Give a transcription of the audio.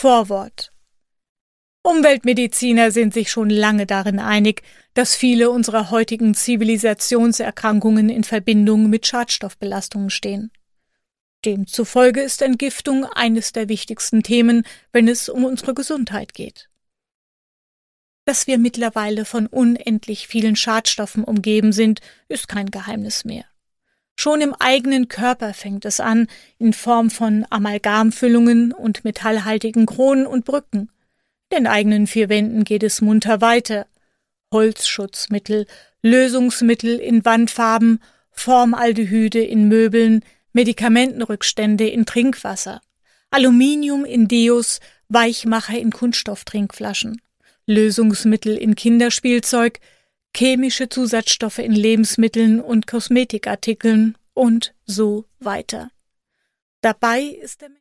Vorwort. Umweltmediziner sind sich schon lange darin einig, dass viele unserer heutigen Zivilisationserkrankungen in Verbindung mit Schadstoffbelastungen stehen. Demzufolge ist Entgiftung eines der wichtigsten Themen, wenn es um unsere Gesundheit geht. Dass wir mittlerweile von unendlich vielen Schadstoffen umgeben sind, ist kein Geheimnis mehr. Schon im eigenen Körper fängt es an, in Form von Amalgamfüllungen und metallhaltigen Kronen und Brücken. In den eigenen vier Wänden geht es munter weiter. Holzschutzmittel, Lösungsmittel in Wandfarben, Formaldehyde in Möbeln, Medikamentenrückstände in Trinkwasser, Aluminium in Deos, Weichmacher in Kunststofftrinkflaschen, Lösungsmittel in Kinderspielzeug, chemische Zusatzstoffe in Lebensmitteln und Kosmetikartikeln und so weiter. Dabei ist der